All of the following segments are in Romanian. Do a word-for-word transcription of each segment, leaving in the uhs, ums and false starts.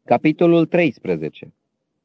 Capitolul treisprezece.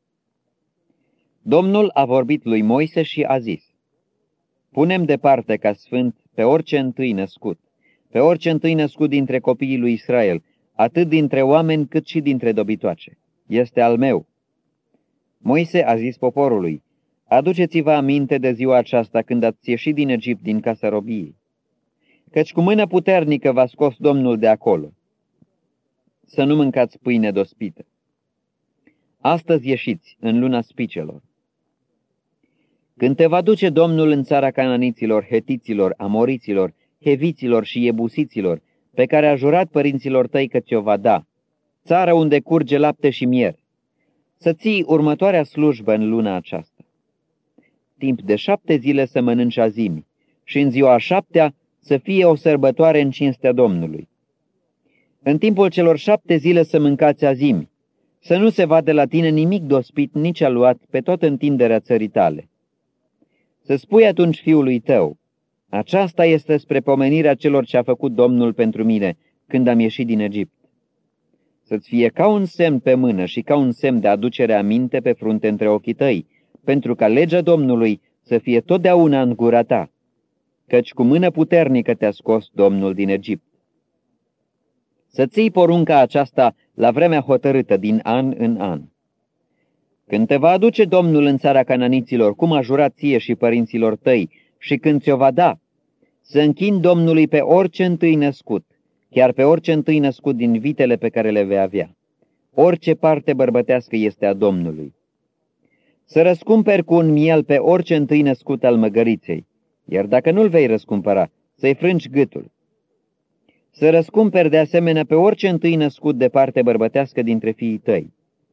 Domnul a vorbit lui Moise și a zis: Punem departe ca sfânt pe orice întâi născut, pe orice întâi născut dintre copiii lui Israel, atât dintre oameni cât și dintre dobitoace. Este al meu. Moise a zis poporului: Aduceți-vă aminte de ziua aceasta când ați ieșit din Egipt, din casa robiei. Căci cu mână puternică v-a scos Domnul de acolo. Să nu mâncați pâine dospită. Astăzi ieșiți în luna spicelor. Când te va duce Domnul în țara cananiților, hetiților, amoriților, heviților și iebusiților, pe care a jurat părinților tăi că ți-o va da, țară unde curge lapte și miere, să ții următoarea slujbă în luna aceasta. Timp de șapte zile să mănânci azimi și în ziua a șaptea să fie o sărbătoare în cinstea Domnului. În timpul celor șapte zile să mâncați azimi, să nu se vadă la tine nimic dospit, nici aluat pe toată întinderea țării tale. Să spui atunci fiului tău: aceasta este spre pomenirea celor ce a făcut Domnul pentru mine când am ieșit din Egipt. Să-ți fie ca un semn pe mână și ca un semn de aducere aminte pe frunte între ochii tăi, pentru ca legea Domnului să fie totdeauna în gura ta, căci cu mână puternică te-a scos Domnul din Egipt. Să ții porunca aceasta la vremea hotărâtă din an în an. Când te va aduce Domnul în țara cananiților, cum a jurat ție și părinților tăi, și când ți-o va da, să închini Domnului pe orice întâi născut, chiar pe orice întâi născut din vitele pe care le vei avea. Orice parte bărbătească este a Domnului. Să răscumperi cu un miel pe orice întâi născut al măgăriței, iar dacă nu-l vei răscumpăra, să-i frângi gâtul. Să răscumperi de asemenea pe orice întâi născut de parte bărbătească dintre fiii tăi.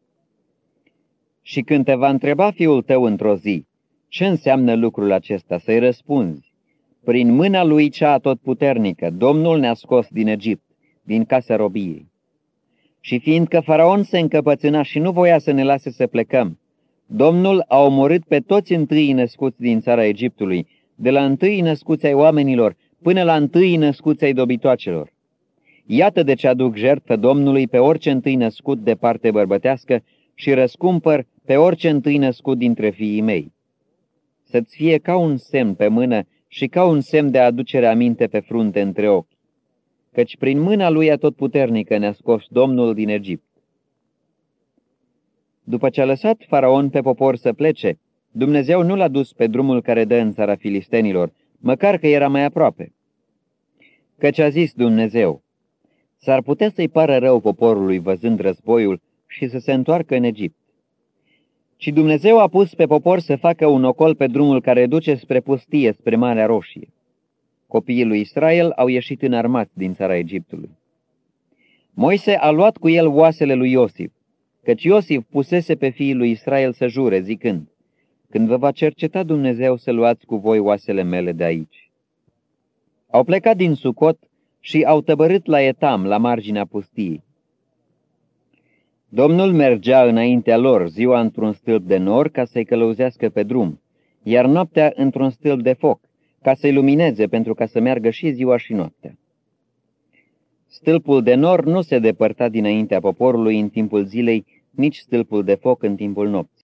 Și când te va întreba fiul tău într-o zi, ce înseamnă lucrul acesta, să-i răspunzi: prin mâna lui cea atotputernică, Domnul ne-a scos din Egipt, din casa robiei. Și fiindcă Faraon se încăpățâna și nu voia să ne lase să plecăm, Domnul a omorât pe toți întâii născuți din țara Egiptului, de la întâii născuți ai oamenilor până la întâii născuți ai dobitoacelor. Iată de ce aduc jertfă Domnului pe orice întâi născut de parte bărbătească și răscumpăr pe orice întâi născut dintre fiii mei. Să-ți fie ca un semn pe mână și ca un semn de aducere aminte pe frunte între ochi, căci prin mâna lui atotputernică ne-a scos Domnul din Egipt. După ce a lăsat Faraon pe popor să plece, Dumnezeu nu l-a dus pe drumul care dă în țara filistenilor, măcar că era mai aproape. Căci a zis Dumnezeu: s-ar putea să-i pară rău poporului văzând războiul și să se întoarcă în Egipt. Și Dumnezeu a pus pe popor să facă un ocol pe drumul care duce spre pustie, spre Marea Roșie. Copiii lui Israel au ieșit înarmați din țara Egiptului. Moise a luat cu el oasele lui Iosif, căci Iosif pusese pe fiii lui Israel să jure, zicând: când vă va cerceta Dumnezeu, să luați cu voi oasele mele de aici. Au plecat din Sucot și au tăbărât la Etam, la marginea pustiei. Domnul mergea înaintea lor ziua într-un stâlp de nor ca să-i călăuzească pe drum, iar noaptea într-un stâlp de foc, ca să-i lumineze pentru ca să meargă și ziua și noaptea. Stâlpul de nor nu se depărta dinaintea poporului în timpul zilei, nici stâlpul de foc în timpul nopții.